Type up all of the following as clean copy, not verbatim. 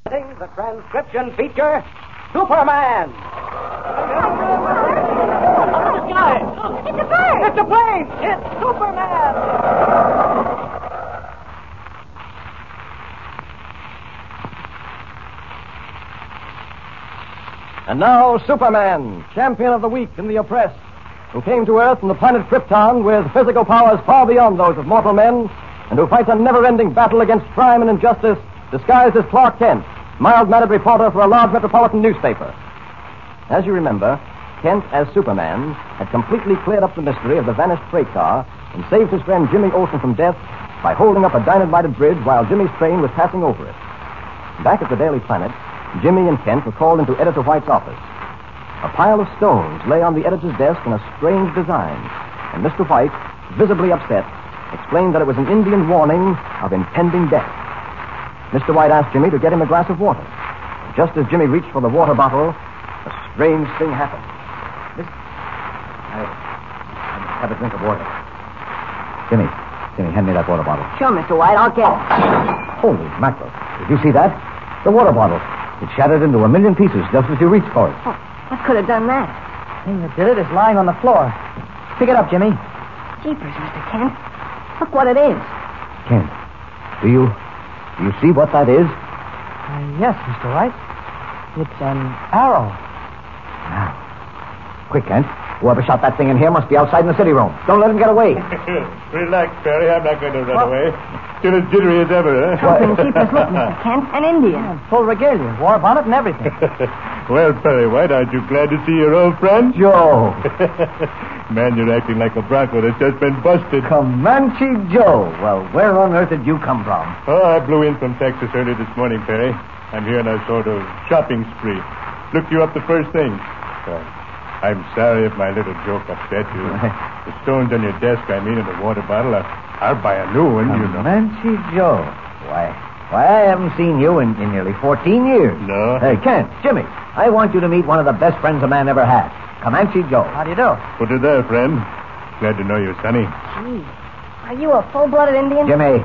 The transcription feature, Superman. The sky. Look, it's a bird. It's a plane. It's Superman. And now, Superman, champion of the weak and the oppressed, who came to Earth from the planet Krypton with physical powers far beyond those of mortal men, and who fights a never-ending battle against crime and injustice, disguised as Clark Kent, mild-mannered reporter for a large metropolitan newspaper. As you remember, Kent, as Superman, had completely cleared up the mystery of the vanished freight car and saved his friend Jimmy Olsen from death by holding up a dynamited bridge while Jimmy's train was passing over it. Back at the Daily Planet, Jimmy and Kent were called into Editor White's office. A pile of stones lay on the editor's desk in a strange design, and Mr. White, visibly upset, explained that it was an Indian warning of impending death. Mr. White asked Jimmy to get him a glass of water. Just as Jimmy reached for the water bottle, a strange thing happened. I have a drink of water. Jimmy, hand me that water bottle. Sure, Mr. White, I'll get it. Holy mackerel. Did you see that? The water bottle. It shattered into a million pieces just as you reached for it. Oh, what could have done that? The thing that did it is lying on the floor. Pick it up, Jimmy. Jeepers, Mr. Kent. Look what it is. Kent, do you see what that is? Yes, Mr. White. It's an arrow. Now, quick, Kent. Whoever shot that thing in here must be outside in the city room. Don't let him get away. Relax, Perry. I'm not going to run away. Still as jittery as ever, eh? Something keep us look, Mr. Kent. An Indian. Full regalia, war bonnet and everything. Well, Perry White, aren't you glad to see your old friend? Joe. Man, you're acting like a bronco that's just been busted. Comanche Joe. Well, where on earth did you come from? Oh, I blew in from Texas early this morning, Perry. I'm here on a sort of shopping spree. Looked you up the first thing. I'm sorry if my little joke upset you. The stones on your desk, I mean, and the water bottle, I'll buy a new one, you know. Comanche Joe. Why, I haven't seen you in nearly 14 years. No? Hey, Kent, Jimmy, I want you to meet one of the best friends a man ever had. Comanche Joe. How do you do? Put it there, friend. Glad to know you, Sonny. Gee, are you a full-blooded Indian? Jimmy.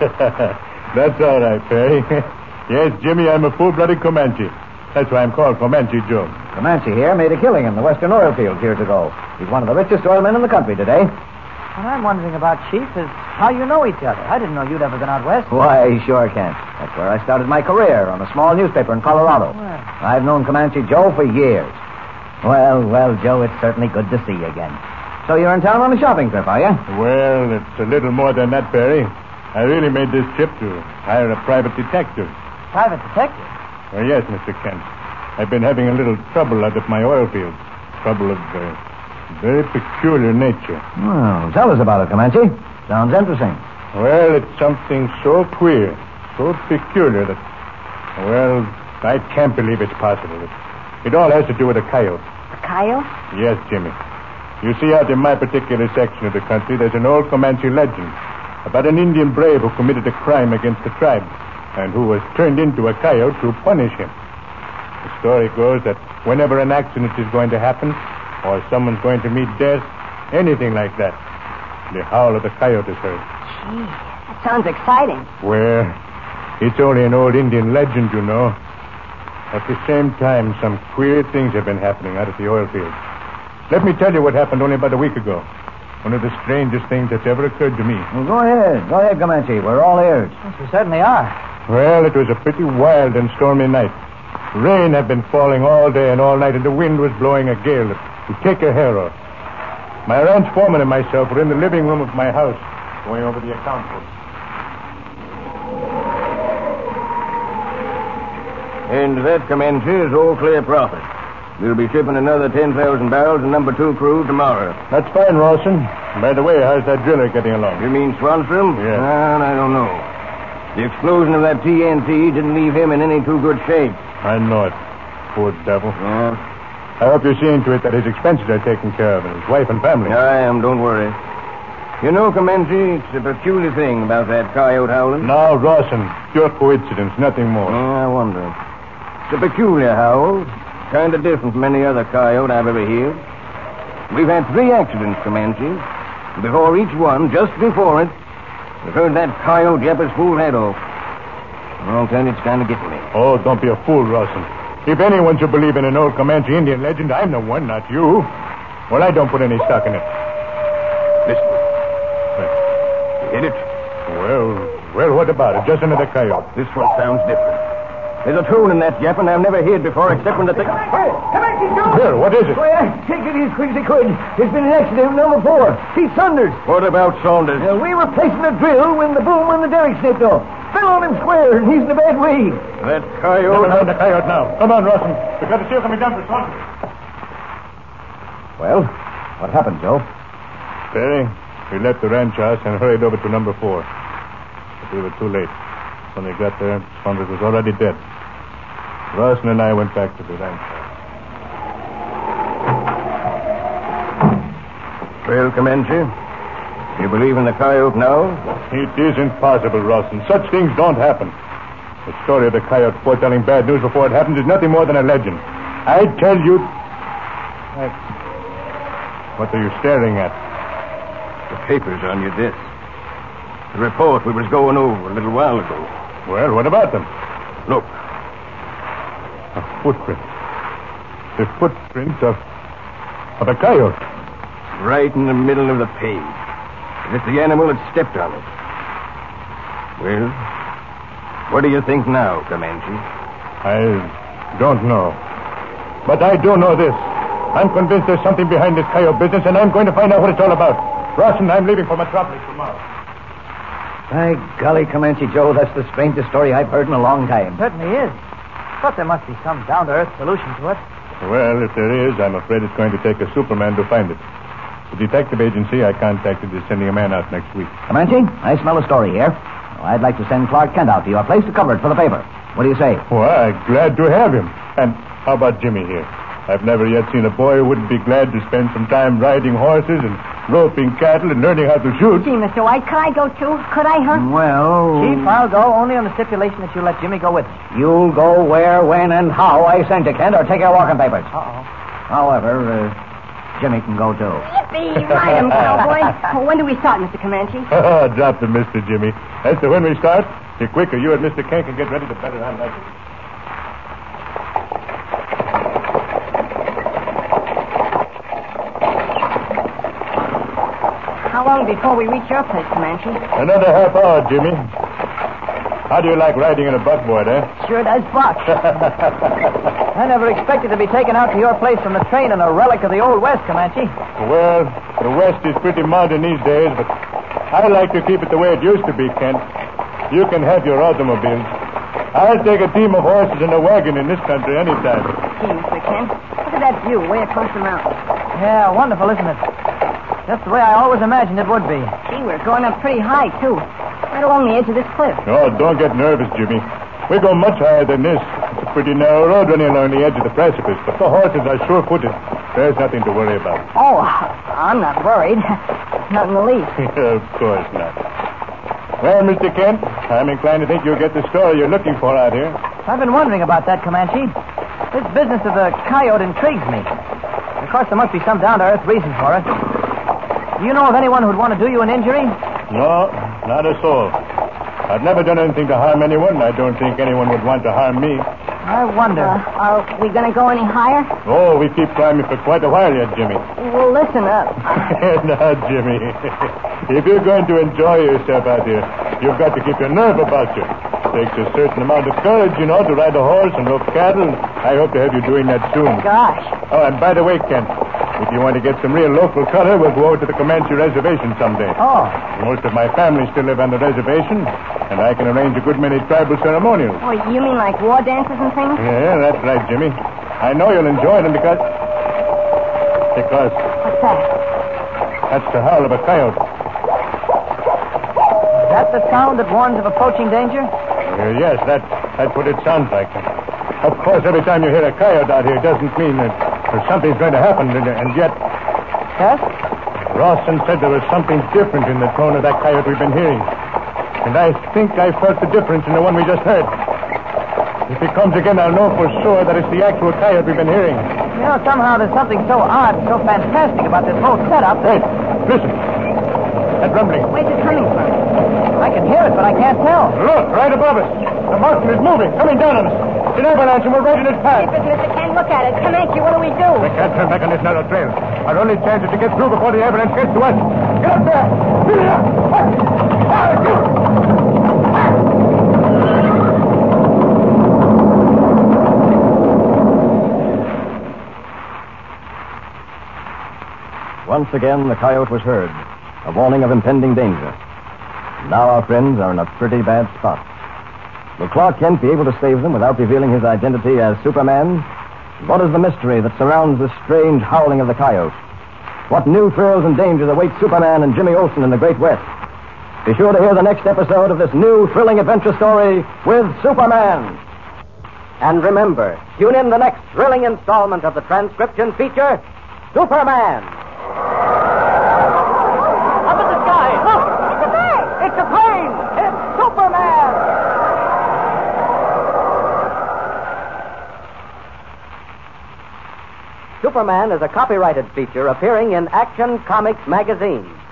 That's all right, Perry. Yes, Jimmy, I'm a full-blooded Comanche. That's why I'm called Comanche Joe. Comanche here made a killing in the western oil fields years ago. He's one of the richest oil men in the country today. What I'm wondering about, Chief, is how you know each other. I didn't know you'd ever been out west. Why, sure, Kent. That's where I started my career, on a small newspaper in Colorado. Well. I've known Comanche Joe for years. Well, Joe, it's certainly good to see you again. So you're in town on a shopping trip, are you? Well, it's a little more than that, Perry. I really made this trip to hire a private detective. Private detective? Well, yes, Mr. Kent. I've been having a little trouble out at my oil field. Trouble of very peculiar nature. Well, tell us about it, Comanche. Sounds interesting. Well, it's something so queer, so peculiar that, well, I can't believe it's possible. It all has to do with a coyote. A coyote? Yes, Jimmy. You see, out in my particular section of the country, there's an old Comanche legend about an Indian brave who committed a crime against the tribe and who was turned into a coyote to punish him. The story goes that whenever an accident is going to happen, or someone's going to meet death, anything like that, the howl of the coyote is heard. Gee, that sounds exciting. Well, it's only an old Indian legend, you know. At the same time, some queer things have been happening out at the oil field. Let me tell you what happened only about a week ago. One of the strangest things that's ever occurred to me. Well, go ahead, Comanche. We're all ears. Yes, we certainly are. Well, it was a pretty wild and stormy night. Rain had been falling all day and all night, and the wind was blowing a gale that would take your hair off. My ranch foreman and myself were in the living room of my house, going over the account book. And that, Comanche, is all clear profit. We'll be shipping another 10,000 barrels in number 2 crude tomorrow. That's fine, Rawson. By the way, how's that driller getting along? You mean Swanstrom? Yes. Well, I don't know. The explosion of that TNT didn't leave him in any too good shape. I know it. Poor devil. Yeah? I hope you're seeing to it that his expenses are taken care of, and his wife and family. I am, don't worry. You know, Comanche, it's a peculiar thing about that coyote howling. Now, Rawson, pure coincidence, nothing more. I wonder. It's a peculiar howl. Kind of different from any other coyote I've ever heard. We've had 3 accidents, Comanche. Before each one, just before it, we've heard that coyote yap his fool head off. I'll tell you, it's kind of getting me. Oh, don't be a fool, Rawson. If anyone should believe in an old Comanche Indian legend, I'm the one, not you. Well, I don't put any stock in it. Listen. You hit it? Well, what about it? Just another coyote. This one sounds different. There's a tune in that, Jeff, and I've never heard before except when the thing... Hey, Comanche Joe! Well, what is it? Well, take it as quick as you could. There's been an accident with number 4. He's Saunders. What about Saunders? We were placing a drill when the boom on the derrick snipped off. Fell on him square, and he's in a bad way. That coyote... Never mind the coyote now. Come on, Rawson. We've got to see coming down for Saunders. Well, what happened, Joe? Perry, we left the ranch house and hurried over to number 4. But we were too late. When we got there, Saunders was already dead. Rawson and I went back to the ranch house. Well, Comanche, you believe in the coyote now? It isn't possible, Rawson. Such things don't happen. The story of the coyote foretelling bad news before it happens is nothing more than a legend. I tell you... What are you staring at? The papers on your desk. The report we was going over a little while ago. Well, what about them? Look. A footprint. The footprint of a coyote. Right in the middle of the page. As if the animal had stepped on it. Well, what do you think now, Comanche? I don't know. But I do know this. I'm convinced there's something behind this coyote business, and I'm going to find out what it's all about. Rawson, I'm leaving for Metropolis tomorrow. By golly, Comanche Joe, that's the strangest story I've heard in a long time. Certainly is. But there must be some down-to-earth solution to it. Well, if there is, I'm afraid it's going to take a Superman to find it. The detective agency I contacted is sending a man out next week. Comanche, I smell a story here. Well, I'd like to send Clark Kent out to your place to cover it for the paper. What do you say? Why, glad to have him. And how about Jimmy here? I've never yet seen a boy who wouldn't be glad to spend some time riding horses and roping cattle and learning how to shoot. Gee, Mr. White, could I go too? Could I, huh? Well... Chief, I'll go only on the stipulation that you let Jimmy go with me. You'll go where, when, and how I send you, Kent, or take your walking papers. Uh-oh. However, Jimmy can go, too. Yippee! Ride him, cowboy. When do we start, Mr. Comanche? Drop the Mr. Jimmy. As to when we start, the quicker you and Mr. Kent can get ready, the better I like it. How long before we reach your place, Comanche? Another half hour, Jimmy. How do you like riding in a buckboard, eh? Sure does buck. I never expected to be taken out to your place from the train in a relic of the Old West, Comanche. Well, the West is pretty modern these days, but I like to keep it the way it used to be, Kent. You can have your automobiles. I'll take a team of horses and a wagon in this country anytime. Gee, Mr. Kent, look at that view way across the mountain. Yeah, wonderful, isn't it? Just the way I always imagined it would be. Gee, we're going up pretty high, too. Right along the edge of this cliff. Oh, don't get nervous, Jimmy. We go much higher than this. It's a pretty narrow road running along the edge of the precipice, but the horses are sure-footed. There's nothing to worry about. Oh, I'm not worried. Not in the least. Of course not. Well, Mr. Kent, I'm inclined to think you'll get the story you're looking for out here. I've been wondering about that, Comanche. This business of the coyote intrigues me. Of course, there must be some down-to-earth reason for it. Do you know of anyone who'd want to do you an injury? No, not a soul. I've never done anything to harm anyone, and I don't think anyone would want to harm me. I wonder. Are we going to go any higher? Oh, we keep climbing for quite a while yet, Jimmy. Well, listen up. Now, Jimmy, if you're going to enjoy yourself out here, you've got to keep your nerve about you. It takes a certain amount of courage, you know, to ride a horse and rope cattle, and I hope to have you doing that soon. Gosh. Oh, and by the way, Kent, if you want to get some real local color, we'll go over to the Comanche Reservation someday. Oh. Most of my family still live on the reservation, and I can arrange a good many tribal ceremonials. Oh, you mean like war dances and things? Yeah, that's right, Jimmy. I know you'll enjoy them because... What's that? That's the howl of a coyote. Is that the sound that warns of approaching danger? Yes, that's what it sounds like. Of course, every time you hear a coyote out here, it doesn't mean that something's going to happen, and yet... Yes? Rawson said there was something different in the tone of that coyote we've been hearing. And I think I felt the difference in the one we just heard. If he comes again, I'll know for sure that it's the actual coyote we've been hearing. You know, somehow there's something so odd and so fantastic about this whole setup. Hey, listen. That rumbling. Where's it coming from? I can hear it, but I can't tell. Look, right above us. The monster is moving, coming down on us. It's an avalanche, and we're right in its path. Keep it, Mr. Kent. Look at it. Comanche, what do we do? We can't turn back on this narrow trail. Our only chance is to get through before the avalanche gets to us. Get up there! Get it up! Once again, the coyote was heard, a warning of impending danger. Now our friends are in a pretty bad spot. Will Clark Kent be able to save them without revealing his identity as Superman? What is the mystery that surrounds this strange howling of the coyote? What new thrills and dangers await Superman and Jimmy Olsen in the Great West? Be sure to hear the next episode of this new thrilling adventure story with Superman. And remember, tune in the next thrilling installment of the transcription feature, Superman. Up in the sky. Look! It's a bird! It's a plane! It's Superman! Superman is a copyrighted feature appearing in Action Comics magazine.